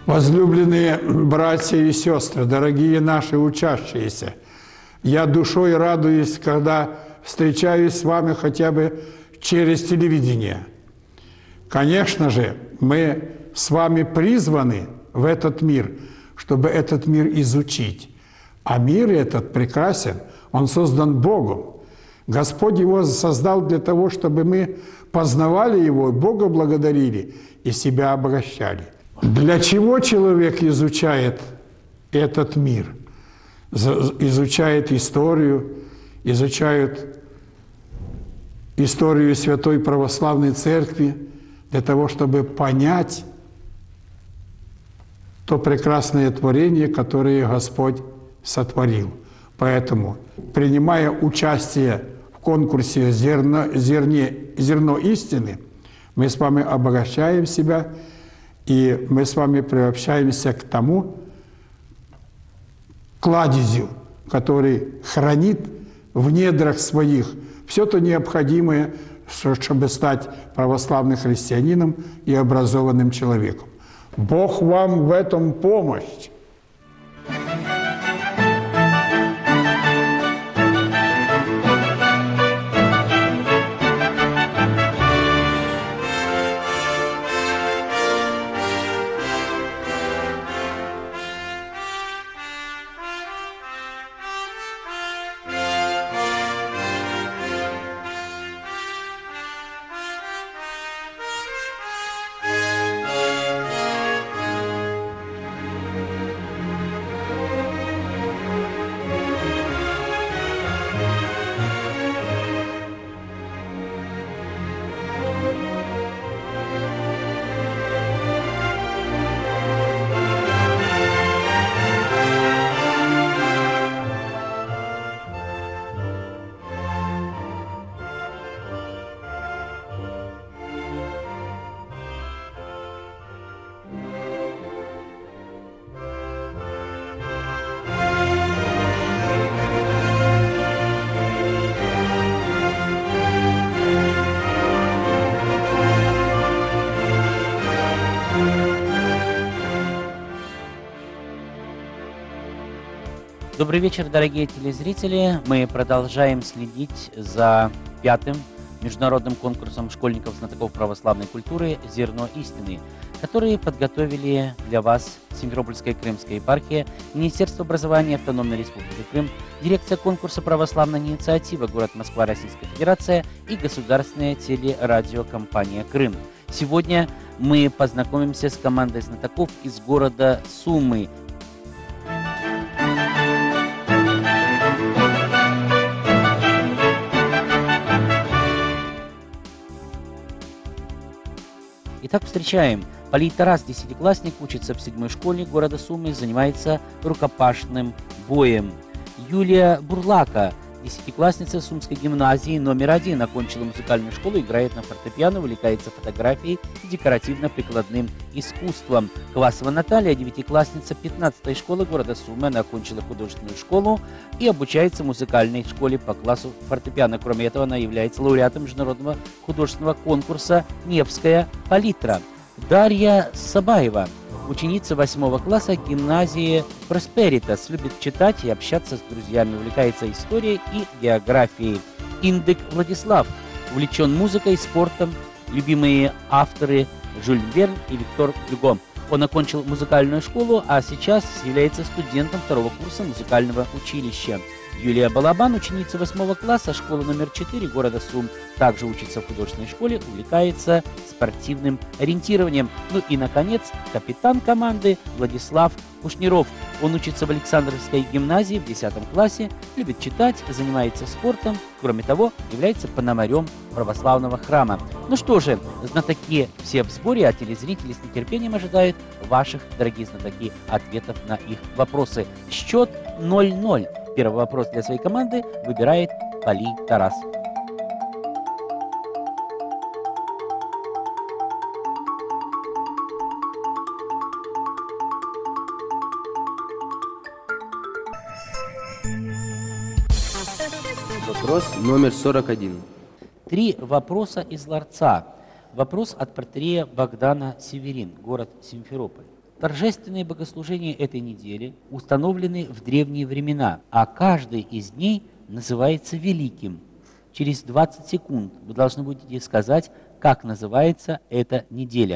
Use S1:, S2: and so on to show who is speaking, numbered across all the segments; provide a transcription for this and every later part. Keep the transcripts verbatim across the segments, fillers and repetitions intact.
S1: Возлюбленные братья и сестры, дорогие наши учащиеся, я душой радуюсь, когда встречаюсь с вами хотя бы через телевидение. Конечно же, мы с вами призваны в этот мир, чтобы этот мир изучить. А мир этот прекрасен, он создан Богом. Господь его создал для того, чтобы мы познавали его, Бога благодарили и себя обогащали. Для чего человек изучает этот мир? Изучает историю, изучает историю Святой Православной Церкви для того, чтобы понять то прекрасное творение, которое Господь сотворил. Поэтому, принимая участие в конкурсе «Зерно, зерне, зерно истины», мы с вами обогащаем себя, и мы с вами приобщаемся к тому кладезю, который хранит в недрах своих все то необходимое, чтобы стать православным христианином и образованным человеком. Бог вам в этом помощь.
S2: Добрый вечер, дорогие телезрители. Мы продолжаем следить за пятым международным конкурсом школьников знатоков православной культуры «Зерно истины», которые подготовили для вас Симферопольская Крымская епархия, Министерство образования Автономной Республики Крым, дирекция конкурса «Православная инициатива», город Москва, Российская Федерация и государственная телерадиокомпания «Крым». Сегодня мы познакомимся с командой знатоков из города Сумы. Итак, встречаем. Полей Тарас, десятиклассник, учится в седьмой школе города Сумы, занимается рукопашным боем. Юлия Бурлака, десятиклассница Сумской гимназии номер один, окончила музыкальную школу, играет на фортепиано, увлекается фотографией и декоративно-прикладным искусством. Квасова Наталья, девятиклассница пятнадцатой школы города Сумы, она окончила художественную школу и обучается в музыкальной школе по классу фортепиано. Кроме этого, она является лауреатом международного художественного конкурса «Невская палитра». Дарья Сабаева, ученица восьмого класса гимназии Просперитас, любит читать и общаться с друзьями, увлекается историей и географией. Индык Владислав, увлечен музыкой, спортом, любимые авторы Жюль Верн и Виктор Гюго. Он окончил музыкальную школу, а сейчас является студентом второго курса музыкального училища. Юлия Балабан, ученица восьмого класса, школа номер четыре города Сум, также учится в художественной школе, увлекается спортивным ориентированием. Ну и, наконец, капитан команды Владислав Кушниров. Он учится в Александровской гимназии в десятом классе, любит читать, занимается спортом, кроме того, является пономарем православного храма. Ну что же, знатоки все в сборе, а телезрители с нетерпением ожидают ваших, дорогие знатоки, ответов на их вопросы. Счет ноль ноль. Первый вопрос для своей команды выбирает Полей Тарас.
S3: Вопрос номер сорок один.
S2: Три вопроса из ларца. Вопрос от протоиерея Богдана Северин, город Симферополь. Торжественные богослужения этой недели установлены в древние времена, а каждый из дней называется великим. Через двадцать секунд вы должны будете сказать, как называется эта неделя.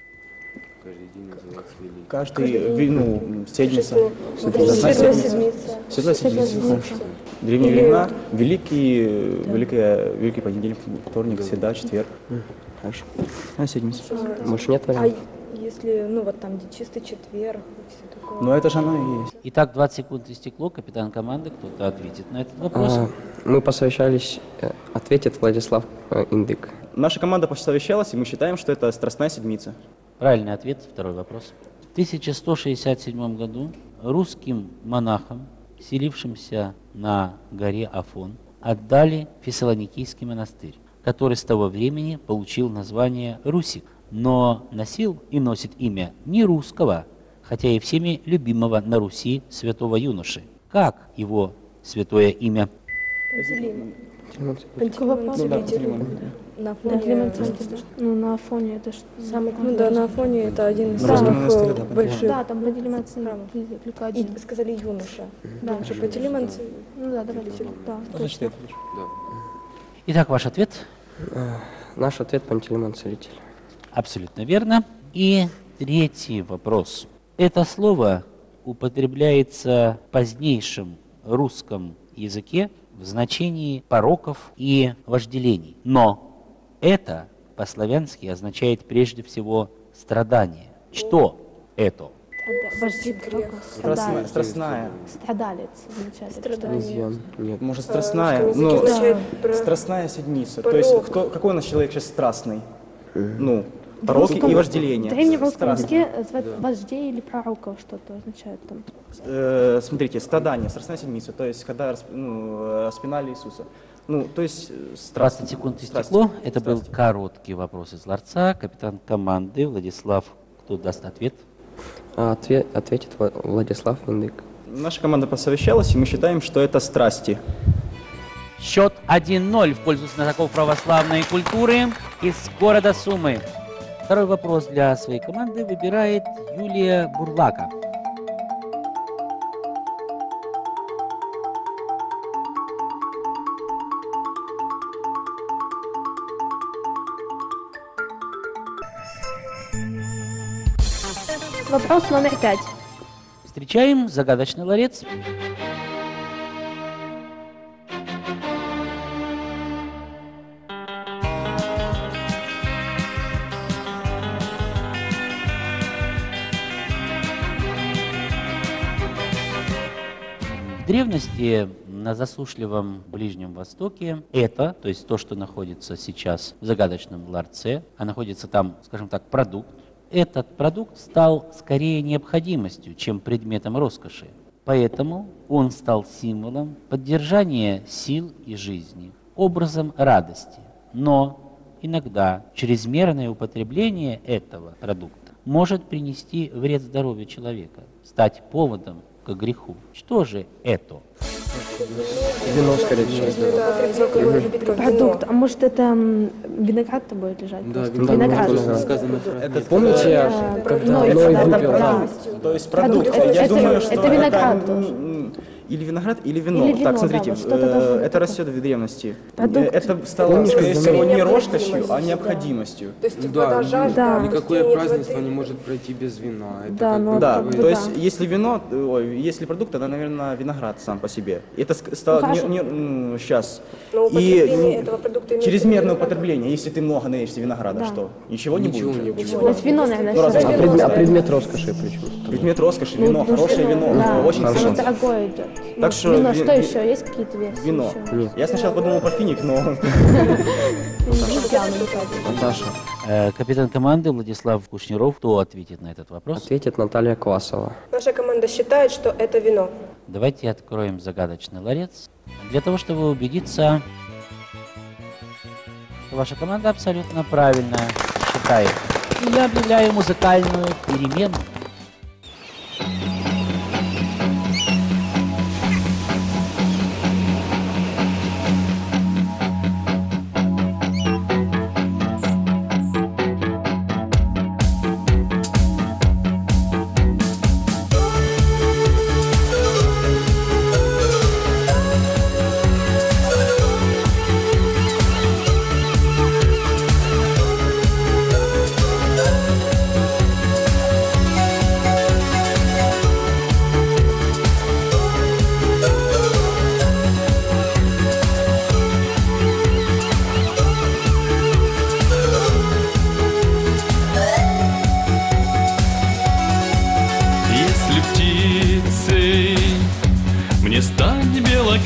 S3: Каждый день называется великий.
S4: Каждый, ви- ну, седмица.
S5: Светлая
S4: Светлая
S5: седмица.
S4: Светлая седмица. Древние
S5: Или-
S4: времена, великий, великий, великий понедельник, вторник, среда, четверг. Хорошо. А, седмица.
S3: Больше нет
S5: А
S3: вариантов?
S5: если, ну вот там, где чистый четверг, и все такое.
S4: Ну, это же оно и есть.
S2: Итак, двадцать секунд истекло. Капитан команды, кто-то ответит на этот вопрос.
S6: А, мы посовещались, э, ответит Владислав э, Индык.
S4: Наша команда посовещалась, и мы считаем, что это Страстная Седмица.
S2: Правильный ответ, второй вопрос. В тысяча сто шестьдесят седьмом году русским монахам, селившимся на горе Афон, отдали Фессалоникийский монастырь, который с того времени получил название Русик, но носил и носит имя не русского, хотя и всеми любимого на Руси святого юноши. Как его святое имя?
S5: Пантелеймон.
S4: Ну
S5: Пантелеймон
S4: да,
S5: целитель.
S4: Пантелеймон.
S5: На
S7: Да,
S5: фоне...
S7: Климент Целитель. Ну, на Афоне это что?
S5: Самый, ну да, на Афоне это один из
S4: На русском
S5: самых
S4: монастыре,
S5: э,
S4: да,
S5: больших.
S7: Да, там Пантелеймон
S5: храмов.
S7: только
S5: И
S7: один.
S5: сказали юноша.
S7: Да.
S5: Потому что Пантелеймон ц-
S7: Ну да, давайте. Да,
S4: Значит,
S7: точно.
S4: это лишь.
S2: Итак, ваш ответ
S6: Э, наш ответ Пантелеймон Целитель.
S2: абсолютно верно. И третий вопрос. Это слово употребляется в позднейшем русском языке в значении пороков и вожделений. Но это по-славянски означает прежде всего страдание. Что это?
S7: Страда- Вожди пророков.
S4: Страстная.
S7: Страдалец.
S4: Страстная.
S7: Страдалец означает.
S5: Страдание.
S6: Изъян. Нет.
S4: Может,
S5: в
S4: страстная.
S5: русском
S4: Ну,
S5: языке означает про-
S4: Страстная Седмица.
S5: порок.
S4: То есть, кто, какой у нас человек сейчас страстный? Ну,
S7: В
S4: пороки
S7: русском-
S4: и
S7: В
S4: вожделение.
S7: древнерусском
S4: Страстный.
S7: языке называют вождей или пророков что-то означает там.
S4: Э, смотрите, страдание, Страстная Седмица, то есть, когда расп- ну, распинали Иисуса. Ну, то есть, э, страсть.
S2: двадцать секунд
S4: Страсть.
S2: истекло. Это был
S4: Страсть.
S2: короткий вопрос из ларца. Капитан команды Владислав, кто даст ответ?
S6: А, отве- ответит Вла- Владислав Индык.
S4: Наша команда посовещалась, и мы считаем, что это страсти.
S2: Счет один ноль в пользу знатоков православной культуры из города Сумы. Второй вопрос для своей команды выбирает Юлия Бурлака.
S7: Вопрос номер пять.
S2: Встречаем загадочный ларец. В древности на засушливом Ближнем Востоке это, то есть то, что находится сейчас в загадочном ларце, а находится там, скажем так, продукт, этот продукт стал скорее необходимостью, чем предметом роскоши. Поэтому он стал символом поддержания сил и жизни, образом радости. Но иногда чрезмерное употребление этого продукта может принести вред здоровью человека, стать поводом к греху. Что же это?
S6: Вино, скорее всего.
S5: Если это безалкогольный напиток,
S7: Продукт.
S5: вино.
S7: А может это м, виноград-то будет лежать?
S3: Да,
S7: просто?
S3: виноград.
S7: Виноград.
S6: виноград.
S3: Сказано фраза.
S4: Это
S6: Помните,
S7: Э,
S6: когда
S7: Ной,
S6: Ной
S7: да,
S6: выпил?
S7: да.
S4: То есть продукт.
S7: Продукт.
S4: Я
S7: Это-
S4: думаю,
S7: это-
S4: что
S7: это виноград
S4: м,
S7: тоже.
S4: м, или виноград, или вино.
S7: Или вино,
S4: так,
S7: да,
S4: смотрите,
S7: вот что-то
S4: э,
S7: должно быть
S4: это
S7: такое.
S4: растет в древности.
S7: Продукт.
S4: Э, Это стало,
S6: Помнишь,
S4: скорее
S6: как
S4: всего, не
S5: необходимость,
S4: роскошью, а
S5: да.
S4: необходимостью.
S5: То есть
S3: Да,
S5: вода, жажда,
S7: Да.
S3: Никакое
S5: нет
S3: празднество
S5: воды.
S3: не может пройти без вина. Это
S7: Да,
S3: как
S7: но
S3: бы
S4: Да,
S7: как бы
S4: то
S7: да.
S4: есть если вино, э, ой, если продукт, тогда, наверное, виноград сам по себе. Это ск- стало
S7: Ну, хорошо.
S4: сейчас.
S5: Но
S4: И
S5: употребление
S4: ну,
S5: этого продукта имеется
S4: чрезмерное
S5: в виду
S4: употребление, если ты много наешься винограда,
S7: Да.
S4: что? Ничего не
S3: Ничего
S4: будет?
S3: не
S4: уже?
S3: будет.
S7: Значит, вино, наверное,
S4: Ну, разве
S7: всё
S6: А,
S4: это
S7: равно.
S6: предмет, а
S4: просто?
S6: предмет роскоши почему?
S4: Предмет роскоши, вино,
S7: Ну,
S4: хорошее вино,
S7: да.
S4: очень
S7: Оно
S4: хорошо.
S7: дорогое идет.
S4: Так
S7: Ну,
S4: что
S7: вино,
S4: ви-
S7: что
S4: ви-
S7: еще? Есть какие-то версии?
S4: Вино.
S7: еще?
S6: Нет.
S4: Я сначала подумал про финик, но
S6: Наташа.
S2: Э, Капитан команды Владислав Кушниров, кто ответит на этот вопрос?
S6: Ответит Наталья Квасова.
S5: Наша команда считает, что это вино.
S2: Давайте откроем загадочный ларец. Для того, чтобы убедиться, что ваша команда абсолютно правильно считает. Я объявляю музыкальную перемену.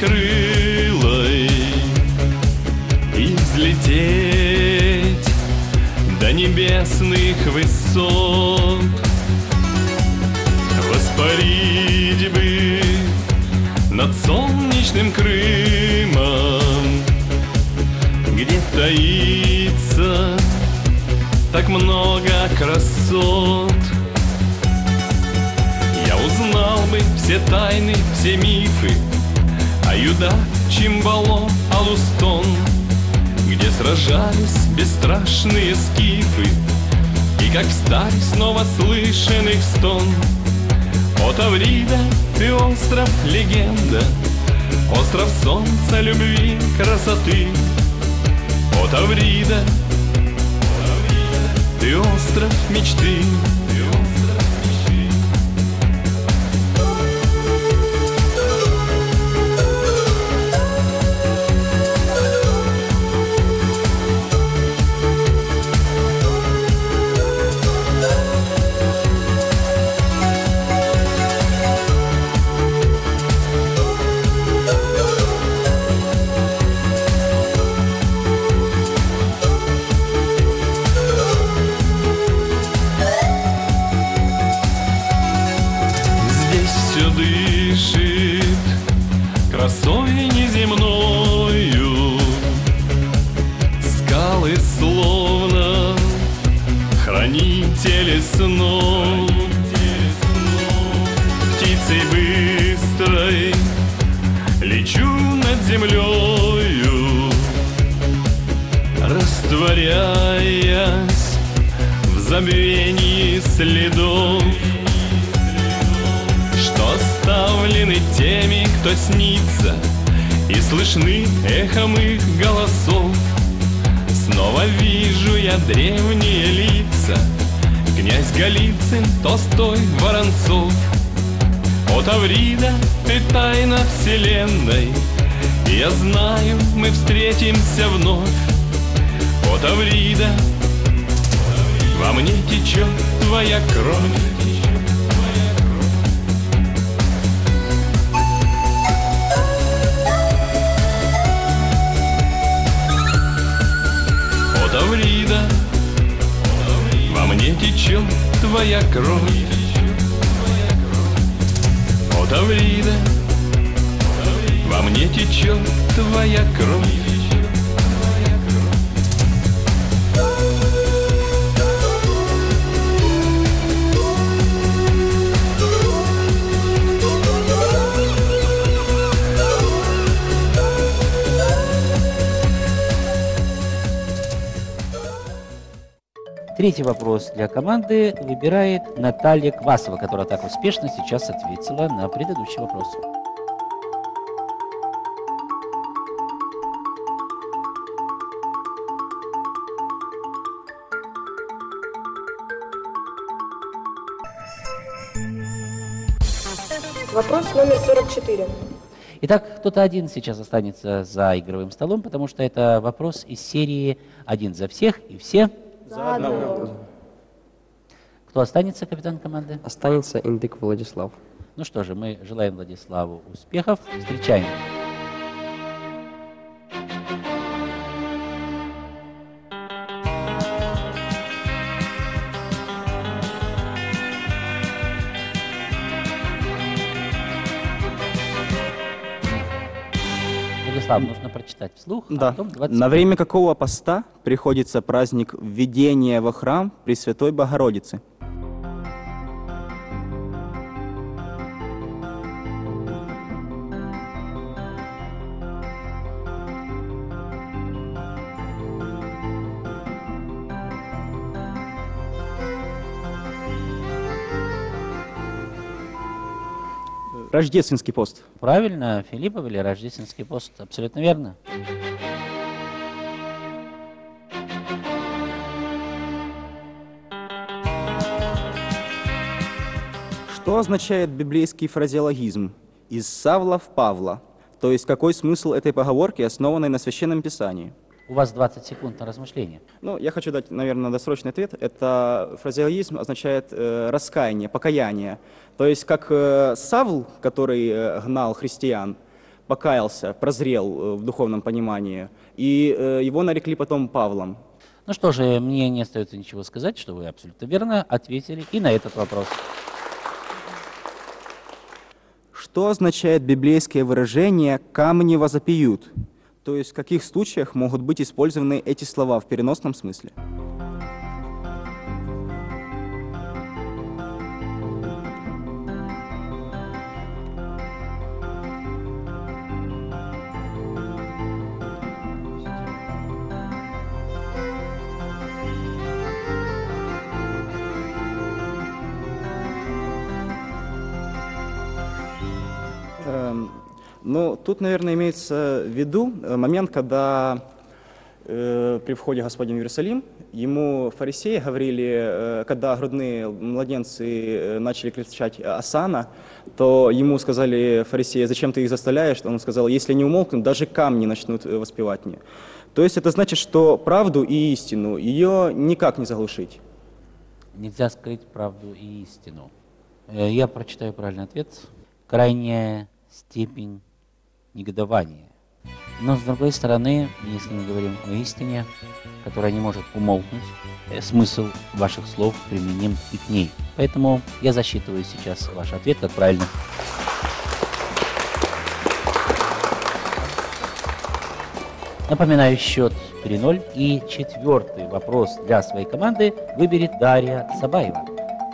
S8: крылой и взлететь до небесных высот, воспарить бы над солнечным Крымом, где таится так много красот. Я узнал бы все тайны, все мифы о Юда, Чимбало, Алустон, где сражались бесстрашные скифы, и как встарь снова слышен их стон. О Таврида, ты остров легенда, остров солнца, любви, красоты. О Таврида, ты остров мечты. Красой неземною, скалы словно хранители снов, птицей быстрой лечу над землею, растворяясь в забвении следов, что оставлены теми, кто снится, и слышны эхом их голосов. Снова вижу я древние лица, князь Голицын, Толстой, Воронцов. О Таврида, ты тайна вселенной, и я знаю, мы встретимся вновь. О Таврида, во мне течет твоя кровь. Таврида, во мне течет твоя кровь. О Таврида, во мне течет твоя кровь.
S2: Третий вопрос для команды выбирает Наталья Квасова, которая так успешно сейчас ответила на предыдущий вопрос.
S5: Вопрос номер сорок четыре.
S2: Итак, кто-то один сейчас останется за игровым столом, потому что это вопрос из серии «Один за всех и все».
S5: За одного.
S2: Кто останется, капитан команды?
S6: Останется Индык Владислав.
S2: Ну что же, мы желаем Владиславу успехов. Встречаем. Владислав, нужно прочитать вслух. А
S4: Да.
S2: потом двадцать
S4: На время какого поста приходится праздник введения во храм Пресвятой Богородицы? Рождественский пост.
S2: Правильно, Филиппов или Рождественский пост? Абсолютно верно.
S4: Что означает библейский фразеологизм «из Савла в Павла»? То есть какой смысл этой поговорки, основанной на Священном Писании?
S2: У вас двадцать секунд на размышление.
S4: Ну, я хочу дать, наверное, досрочный ответ. Это фразеологизм означает э, раскаяние, покаяние. То есть как э, Савл, который э, гнал христиан, покаялся, прозрел э, в духовном понимании, и э, его нарекли потом Павлом.
S2: Ну что же, мне не остается ничего сказать, что вы абсолютно верно ответили и на этот вопрос.
S4: Что означает библейское выражение «камни возопьют»? То есть в каких случаях могут быть использованы эти слова в переносном смысле? Эм, Ну, тут, наверное, имеется в виду э, момент, когда э, при входе Господень в Иерусалим, ему фарисеи говорили, э, когда грудные младенцы э, начали кричать «Осанна», то ему сказали фарисеи: «Зачем ты их заставляешь?» Он сказал: «Если не умолкнут, даже камни начнут э, воспевать мне». То есть это значит, что правду и истину, ее никак не заглушить.
S2: Нельзя скрыть правду и истину. Э, Я прочитаю правильный ответ. Крайняя степень негодования. Но, с другой стороны, если мы говорим о истине, которая не может умолкнуть, э, смысл ваших слов применим и к ней. Поэтому я засчитываю сейчас ваш ответ как правильный. Напоминаю, счет три ноль. И четвертый вопрос для своей команды выберет Дарья Сабаева.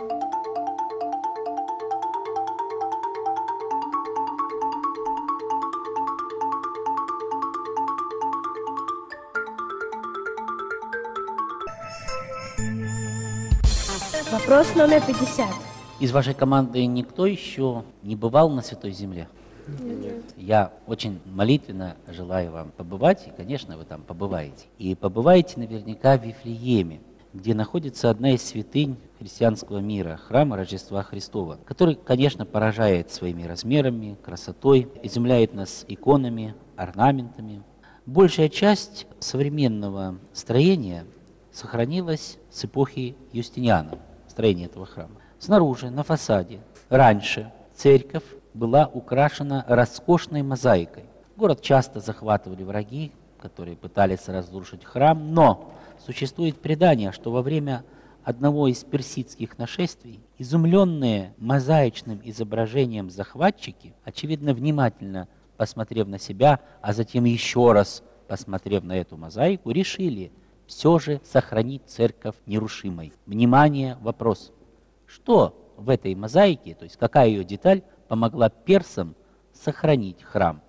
S7: Вопрос номер пятьдесят.
S2: Из вашей команды никто еще не бывал на Святой Земле?
S3: Нет.
S2: Я очень молитвенно желаю вам побывать, и, конечно, вы там побываете. И побываете наверняка в Вифлееме, где находится одна из святынь христианского мира, храма Рождества Христова, который, конечно, поражает своими размерами, красотой, изумляет нас иконами, орнаментами. Большая часть современного строения сохранилась с эпохи Юстиниана, строение этого храма. Снаружи, на фасаде, раньше церковь была украшена роскошной мозаикой. Город часто захватывали враги, которые пытались разрушить храм, но существует предание, что во время одного из персидских нашествий изумленные мозаичным изображением захватчики, очевидно, внимательно посмотрев на себя, а затем еще раз посмотрев на эту мозаику, решили все же сохранить церковь нерушимой. Внимание, вопрос. Что в этой мозаике, то есть какая ее деталь, помогла персам сохранить храм?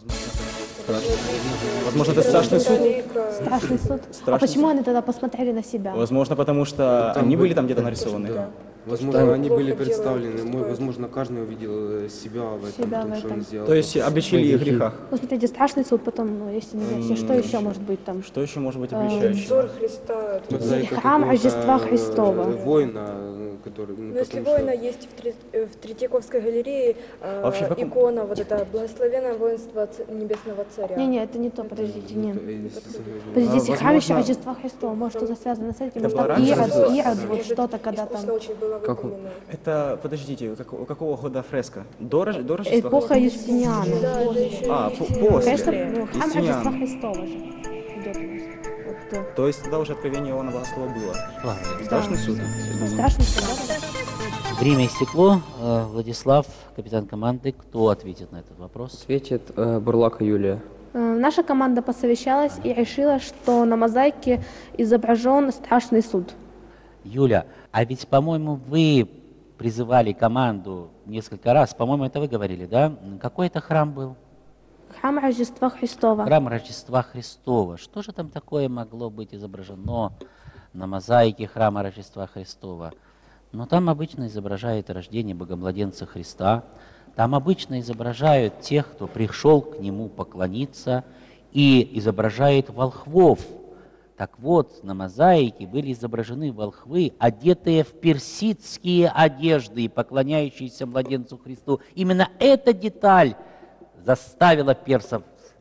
S4: Возможно, это страшный суд.
S7: Страшный суд. А
S4: Страшный
S7: почему
S4: суд.
S7: они тогда посмотрели на себя?
S4: Возможно, потому что
S3: Там
S4: они были
S3: были-
S4: там где-то нарисованы.
S3: Да. Возможно,
S5: что
S3: они
S5: плохо
S3: были
S5: делают,
S3: представлены.
S5: что
S3: Мой,
S5: это-
S3: возможно, каждый увидел э, себя в этом,
S7: Себя
S3: том,
S7: в
S3: что он
S7: этом.
S3: сделал.
S4: То есть обличили их в грехах.
S7: Ну, смотрите, страшный суд, потом, ну, если не версия, что еще может быть там?
S4: Что еще может быть
S7: Э,
S4: обличающим?
S5: Взор Христа. это-
S3: Мозаика
S7: Храм
S3: какого-то,
S7: Рождества
S3: э,
S7: Христова.
S3: Воина, э, который... ну,
S5: Ну, если
S3: потому что-
S5: воина есть в, Тре- э, в Третьяковской галерее э,
S4: Вообще, в каком-
S5: икона, вот это «Благословенное воинство ц- Небесного Царя».
S7: Не-не, это не то, подождите, не.
S3: Э,
S7: Подождите,
S4: А,
S7: храм еще
S4: возможно-
S7: Рождества Христова, может, что-то связано с этим,
S4: Это
S7: может,
S4: было
S7: там
S4: раньше
S7: Ирод,
S4: Рождества?
S7: Ирод, вот
S5: Может,
S7: что-то, когда
S5: искусно
S7: там.
S5: очень было
S6: Как-
S5: выполнено.
S4: Это, подождите, как- у какого года фреска? До, Рож- до Рождества?
S7: Эпоха Юстиниана.
S5: Да, это еще
S4: А,
S5: и
S4: по-
S5: Юстиниан.
S4: после.
S7: Конечно, ну, храм
S4: Юстиниан.
S7: Рождества Христова же идет у нас. Вот, э,
S4: То есть тогда уже откровение Иоанна Богослова было.
S2: Ладно,
S4: Страшный суд.
S7: ну, страшный суд, да?
S2: время истекло. Э, Владислав, капитан команды, кто ответит на этот вопрос?
S6: Ответит э, Бурлака Юлия.
S7: Э, Наша команда посовещалась и решила, что на мозаике изображен страшный суд.
S2: Юля, а ведь, по-моему, вы призывали команду несколько раз, по-моему, это вы говорили, да? Какой это храм был?
S7: Храм Рождества Христова.
S2: Храм Рождества Христова. Что же там такое могло быть изображено на мозаике храма Рождества Христова? Но там обычно изображают рождение Богомладенца Христа, там обычно изображают тех, кто пришел к Нему поклониться, и изображают волхвов. Так вот, на мозаике были изображены волхвы, одетые в персидские одежды и поклоняющиеся младенцу Христу. Именно эта деталь заставила персов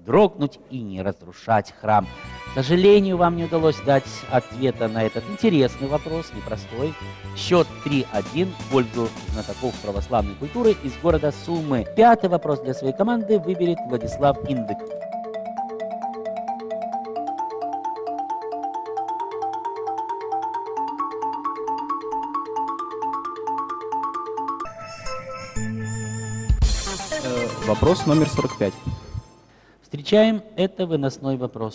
S2: дрогнуть и не разрушать храм. К сожалению, вам не удалось дать ответа на этот интересный вопрос, непростой. Счет три один в пользу знатоков православной культуры из города Сумы. Пятый вопрос для своей команды выберет Владислав Индык.
S4: Э, Вопрос номер сорок пять.
S2: Встречаем, это выносной вопрос.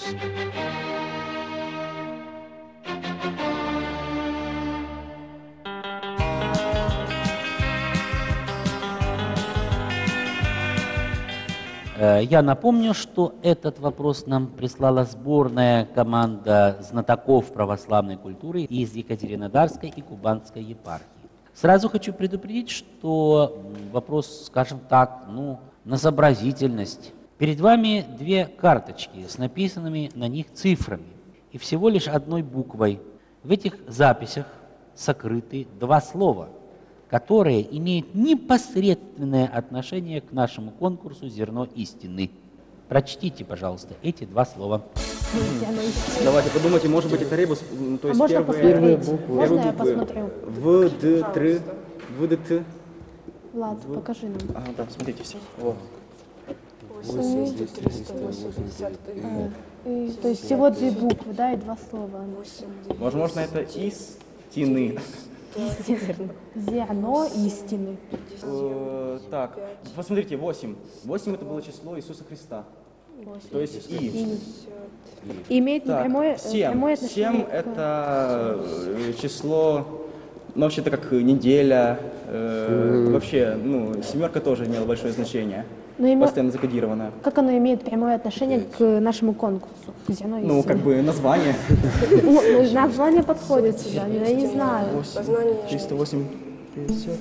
S2: Э, Я напомню, что этот вопрос нам прислала сборная команда знатоков православной культуры из Екатеринодарской и Кубанской епархии. Сразу хочу предупредить, что м, вопрос, скажем так, ну, на сообразительность. Перед вами две карточки с написанными на них цифрами и всего лишь одной буквой. В этих записях сокрыты два слова, которые имеют непосредственное отношение к нашему конкурсу «Зерно истины». Прочтите, пожалуйста, эти два слова.
S4: Давайте подумайте, может быть, это ребус, м, то
S7: А
S4: есть
S7: можно
S4: первые,
S7: посмотреть?
S4: первые
S7: Можно я
S4: буквы.
S7: посмотрю?
S4: В, Д, Тр, В, Д, Т.
S7: Влад, покажи нам.
S4: Ага, да, смотрите все. Вот.
S7: И, то есть всего две буквы, да, и два слова.
S4: Возможно, это истины.
S7: Зерно истины.
S4: Э, Так, посмотрите, восемь. Восемь это было число Иисуса Христа. То есть И.
S7: Имеет
S4: Так,
S7: прямое, э,
S4: семь.
S7: прямое
S4: Семь
S7: отношение к-
S4: это э, число, ну, вообще-то как неделя. э, Вообще, ну, семерка тоже имела большое значение.
S7: Но име-
S4: Постоянно закодированное.
S7: Как оно имеет прямое отношение к нашему конкурсу? К зерно
S4: Ну,
S7: истины?
S4: как бы название.
S7: Ну, ну, название подходит сюда, я не знаю.
S4: триста восемь, пятьдесят.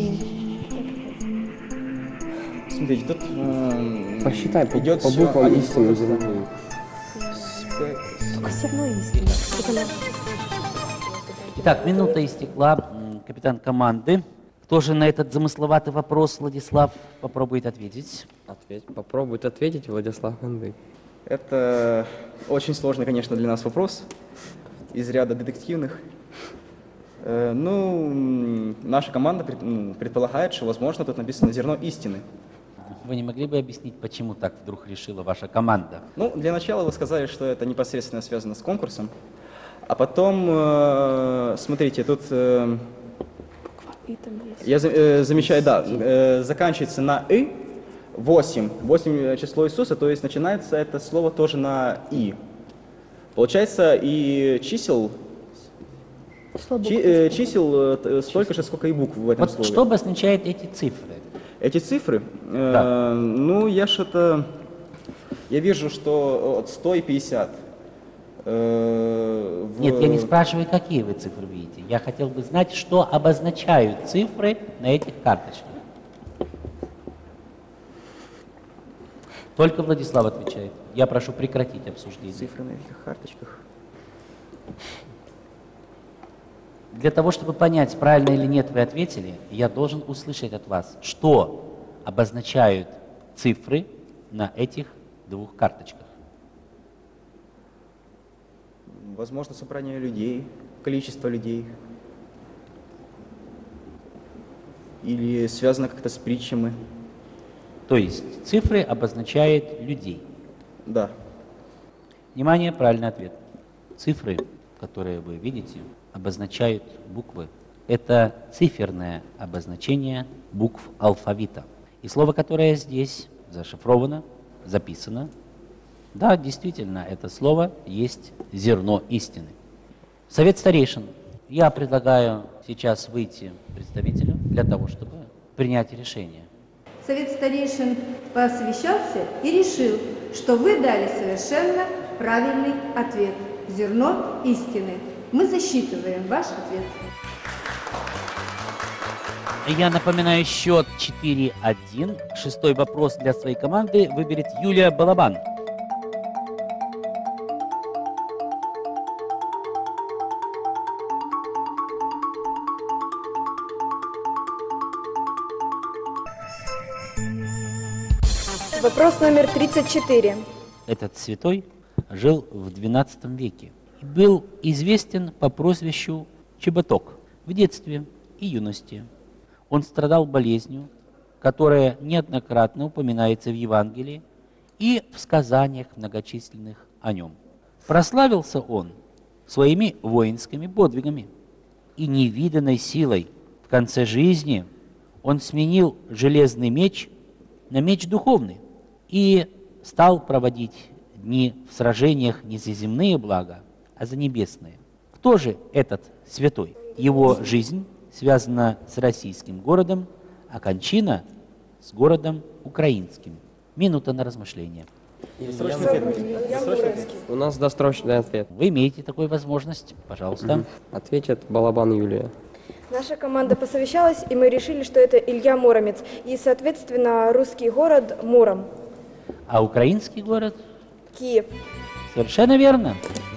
S4: Смотрите, тут эм,
S6: Посчитай по,
S4: идет
S6: по
S4: всё
S6: буквам
S4: один
S6: истины.
S4: просто.
S6: зерно.
S7: Только зерно истины. Как оно-
S2: Итак, минута истекла. М, Капитан команды. Кто же на этот замысловатый вопрос, Владислав, попробует ответить?
S6: Ответь. Попробует ответить Владислав Индык.
S4: Это очень сложный, конечно, для нас вопрос из ряда детективных. Э, Ну, м, наша команда пред- ну, предполагает, что, возможно, тут написано «зерно истины».
S2: Вы не могли бы объяснить, почему так вдруг решила ваша команда?
S4: Ну, для начала вы сказали, что это непосредственно связано с конкурсом. А потом, э, смотрите, тут э,
S5: И там есть.
S4: я за- э, замечаю, да, э, заканчивается на «и», восемь. восемь число Иисуса, то есть начинается это слово тоже на «и». Получается, и чисел,
S7: Число букв.
S4: чи- э, чисел э, т- столько же, сколько и букв в этом
S2: Вот
S4: слове.
S2: что обозначает эти цифры?
S4: Эти цифры, э,
S2: Да.
S4: ну, я что-то, я вижу, что от сто и пятьдесят. Э, в-
S2: Нет, я не спрашиваю, какие вы цифры видите. Я хотел бы знать, что обозначают цифры на этих карточках. Только Владислав отвечает. Я прошу прекратить обсуждение.
S4: Цифры на этих карточках.
S2: Для того, чтобы понять, правильно или нет вы ответили, я должен услышать от вас, что обозначают цифры на этих двух карточках.
S4: Возможно, собрание людей, количество людей. Или связано как-то с притчами.
S2: То есть цифры обозначают людей.
S4: Да.
S2: Внимание, правильный ответ. Цифры, которые вы видите, обозначают буквы. Это циферное обозначение букв алфавита. И слово, которое здесь зашифровано, записано, да, действительно, это слово есть зерно истины. Совет старейшин. Я предлагаю сейчас выйти представителю для того, чтобы принять решение.
S9: Совет старейшин посовещался и решил, что вы дали совершенно правильный ответ. Зерно истины. Мы засчитываем ваш ответ.
S2: Я напоминаю счет четыре один. Шестой вопрос для своей команды выберет Юлия Балабан.
S5: Вопрос номер тридцать четыре.
S2: Этот святой жил в двенадцатом веке и был известен по прозвищу Чеботок в детстве и юности. Он страдал болезнью, которая неоднократно упоминается в Евангелии и в сказаниях многочисленных о нем. Прославился он своими воинскими подвигами и невиданной силой. В конце жизни он сменил железный меч на меч духовный и стал проводить дни в сражениях не за земные блага, а за небесные. Кто же этот святой? Его жизнь связана с российским городом, а кончина с городом украинским. Минута на размышление.
S4: Срочный ответ. Срочный ответ.
S6: У нас досрочный ответ.
S2: Вы имеете такую возможность, пожалуйста.
S6: Ответит Балабан Юлия.
S5: Наша команда посовещалась, и мы решили, что это Илья Муромец. И, соответственно, русский город Муром.
S2: А украинский город?
S5: Киев.
S2: Совершенно верно.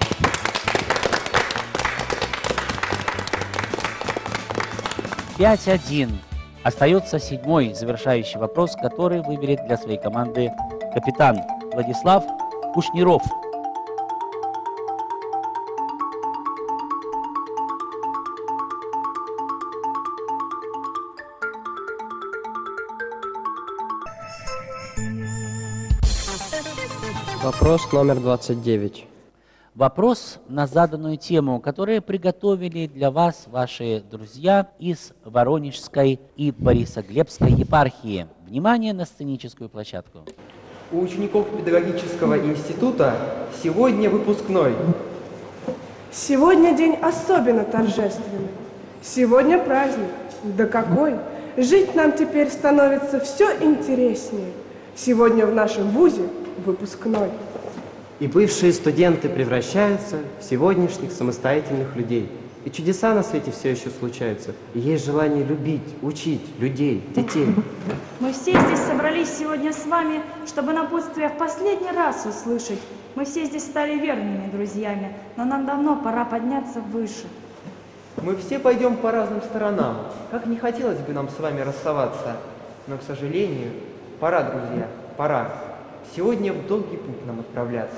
S2: пять один. Остается седьмой завершающий вопрос, который выберет для своей команды капитан Владислав Кушниров.
S6: Вопрос номер двадцать девять.
S2: Вопрос на заданную тему, который приготовили для вас ваши друзья из Воронежской и Борисоглебской епархии. Внимание на сценическую площадку.
S10: У учеников педагогического института сегодня выпускной.
S11: Сегодня день особенно торжественный. Сегодня праздник. Да какой! Жить нам теперь становится все интереснее. Сегодня в нашем вузе выпускной.
S10: И бывшие студенты превращаются в сегодняшних самостоятельных людей. И чудеса на свете все еще случаются. И есть желание любить, учить людей, детей.
S12: Мы все здесь собрались сегодня с вами, чтобы напутствие в последний раз услышать. Мы все здесь стали верными друзьями, но нам давно пора подняться выше.
S10: Мы все пойдем по разным сторонам. Как не хотелось бы нам с вами расставаться. Но, к сожалению, пора, друзья, пора. Сегодня в долгий путь нам отправляться.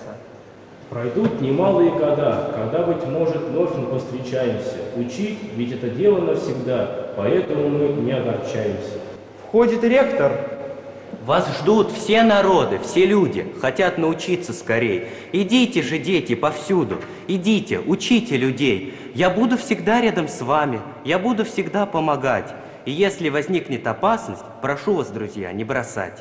S13: Пройдут немалые года, когда, быть может, вновь мы повстречаемся. Учить, ведь это дело навсегда, поэтому мы не огорчаемся.
S10: Входит ректор.
S14: Вас ждут все народы, все люди, хотят научиться скорей. Идите же, дети, повсюду, идите, учите людей. Я буду всегда рядом с вами, я буду всегда помогать. И если возникнет опасность, прошу вас, друзья, не бросать.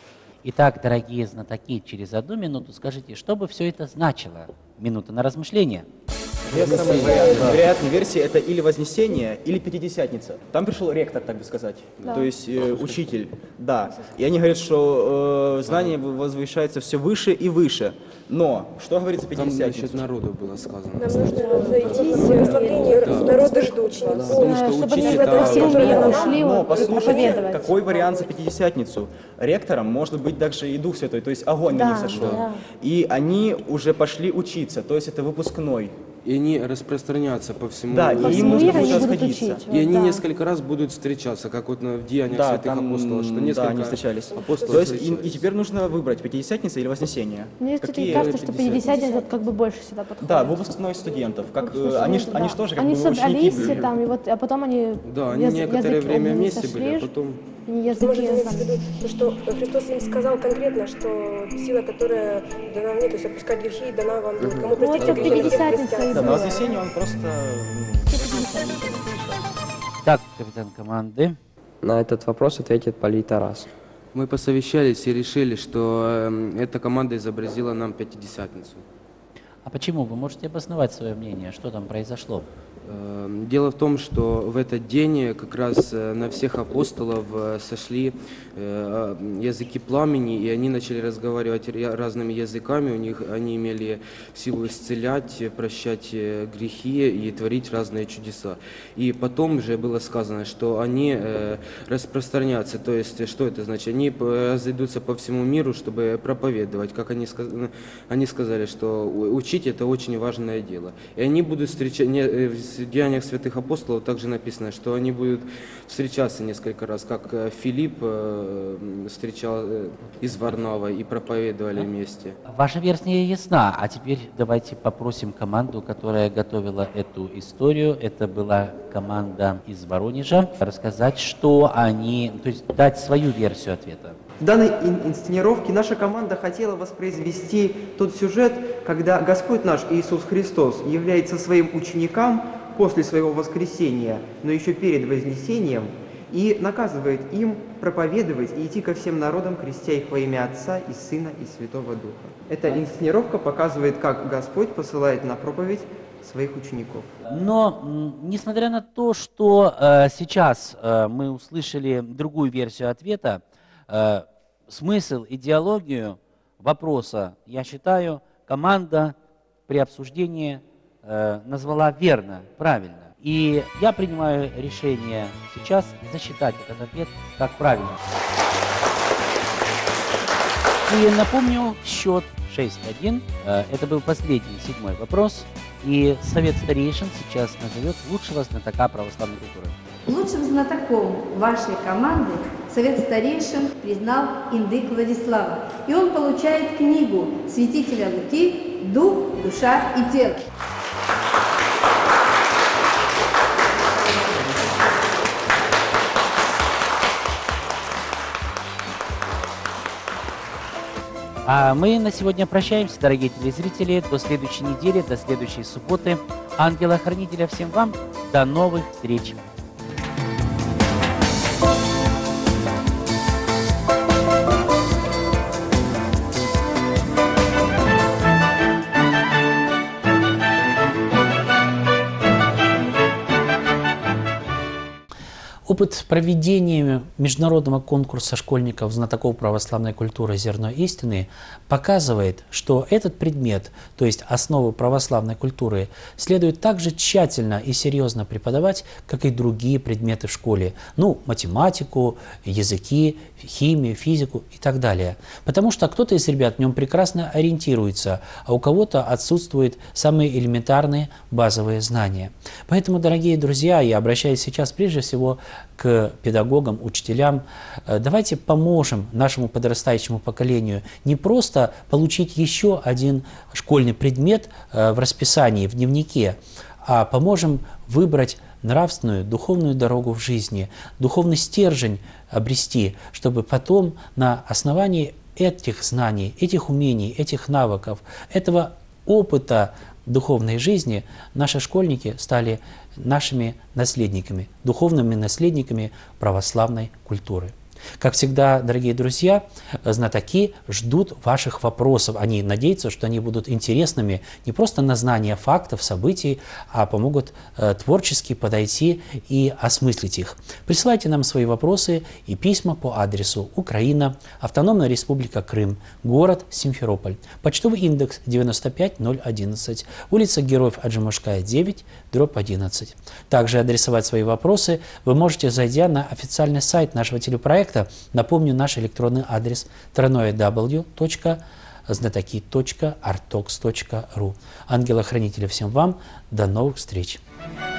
S2: Итак, дорогие знатоки, через одну минуту скажите, что бы все это значило? Минута на размышление.
S4: Две самые вероятные, вероятные версии — это или Вознесение, или Пятидесятница. Там пришел ректор, так бы сказать,
S5: Да.
S4: то есть э, учитель, да. И они говорят, что э, знание возвышается все выше и выше. Но, что говорится
S3: Там
S4: Пятидесятница?
S3: насчет народа было сказано.
S5: Нам нужно разойтись, прославление,
S3: Да.
S5: народы ждут вас.
S3: Потому что
S7: Чтобы
S3: учить
S7: они
S3: это
S7: в этом мире ушли,
S4: Но
S7: вот,
S4: послушайте,
S7: проповедовать.
S4: какой вариант за Пятидесятницу? Ректором может быть также и Дух Святой, то есть огонь на
S7: Да,
S4: них сошел.
S7: да.
S4: И они уже пошли учиться, то есть это выпускной.
S3: И они распространяться по всему
S4: Да,
S3: миру.
S4: и им нужно будет расходиться.
S3: И они
S7: да.
S3: несколько раз будут встречаться, как вот на- в Деяниях
S4: Да,
S3: святых
S4: там,
S3: апостолов, что
S4: да,
S3: несколько
S4: они встречались.
S3: апостолов
S4: То есть и,
S3: встречались.
S4: и теперь нужно выбрать Пятидесятница или Вознесение.
S7: Мне
S4: Какие-
S7: кажется, что Пятидесятница как бы больше сюда подходит.
S4: Да, выпускной студентов. Как, э,
S7: Выпускной,
S4: они, ж-
S7: да.
S4: они же тоже как
S7: Они
S4: бы ученики
S7: собрались
S4: были.
S7: там, и вот, а потом они,
S3: Да, они
S7: яз-
S3: некоторое
S7: языки
S3: время
S7: они
S3: вместе
S7: сошли,
S3: были, а потом...
S7: и языки
S5: Может, имеется в
S7: сами.
S5: виду, то, что Христос им сказал конкретно, что сила, которая дана мне, то есть отпускать грехи, дана вам будет. Кому
S7: Ну,
S5: простите
S7: это
S5: грехи, на тех
S7: Пятидесятница
S5: простят.
S7: и
S4: Да, на
S7: было.
S4: Вознесение он просто...
S2: Так, капитан команды.
S6: На этот вопрос ответит Полей Тарас.
S3: Мы посовещались и решили, что э, эта команда изобразила нам Пятидесятницу.
S2: А почему? Вы можете обосновать свое мнение, что там произошло?
S3: Э, Дело в том, что в этот день как раз э, на всех апостолов э, сошли э, языки пламени, и они начали разговаривать ря- разными языками. У них они имели силу исцелять, э, прощать э, грехи и творить разные чудеса. И потом же было сказано, что они э, распространятся. То есть, э, что это значит? Они э, разойдутся по всему миру, чтобы проповедовать. Как они, сказ- они сказали, что у- учить это очень важное дело. И они будут встреча- не- э, в Деяниях святых апостолов также написано, что они будут встречаться несколько раз, как э, Филипп э, встречал э, из Варнавы и проповедовали вместе.
S2: Ваша версия ясна, а теперь давайте попросим команду, которая готовила эту историю, это была команда из Воронежа, рассказать, что они, то есть дать свою версию ответа.
S10: В данной ин- инсценировке наша команда хотела воспроизвести тот сюжет, когда Господь наш Иисус Христос является своим ученикам после своего воскресения, но еще перед вознесением, и наказывает им проповедовать и идти ко всем народам, крестя их во имя Отца и Сына и Святого Духа. Эта инсценировка показывает, как Господь посылает на проповедь своих учеников.
S2: Но, м, несмотря на то, что э, сейчас э, мы услышали другую версию ответа, э, смысл, идеологию вопроса, я считаю, команда при обсуждении э, назвала верно, правильно. И я принимаю решение сейчас засчитать этот ответ как правильный. И напомню, счет шесть один. Э, это был последний, седьмой вопрос. И Совет старейшин сейчас назовет лучшего знатока православной культуры.
S9: Лучшим знатоком вашей команды Совет старейшин признал Индык Владислава. И он получает книгу святителя Луки «Дух, душа и тело».
S2: А мы на сегодня прощаемся, дорогие телезрители. До следующей недели, до следующей субботы. Ангела-хранителя всем вам. До новых встреч. Опыт проведения международного конкурса школьников знатоков православной культуры «Зерно истины» показывает, что этот предмет, то есть основы православной культуры, следует так же тщательно и серьезно преподавать, как и другие предметы в школе. Ну, математику, языки, химию, физику и так далее. Потому что кто-то из ребят в нем прекрасно ориентируется, а у кого-то отсутствуют самые элементарные базовые знания. Поэтому, дорогие друзья, я обращаюсь сейчас прежде всего к педагогам, учителям. Давайте поможем нашему подрастающему поколению не просто получить еще один школьный предмет в расписании, в дневнике, а поможем выбрать нравственную, духовную дорогу в жизни, духовный стержень обрести, чтобы потом на основании этих знаний, этих умений, этих навыков, этого опыта духовной жизни наши школьники стали нашими наследниками, духовными наследниками православной культуры. Как всегда, дорогие друзья, знатоки ждут ваших вопросов. Они надеются, что они будут интересными не просто на знание фактов, событий, а помогут э, творчески подойти и осмыслить их. Присылайте нам свои вопросы и письма по адресу Украина, Автономная Республика Крым, город Симферополь, почтовый индекс девяносто пять ноль одиннадцать, улица Героев Аджимушкая, девять, дробь одиннадцать. Также адресовать свои вопросы вы можете, зайдя на официальный сайт нашего телепроекта. Напомню, наш электронный адрес дабл ю дабл ю дабл ю точка знатоки точка артокс точка ру. Ангела-хранителя всем вам. До новых встреч!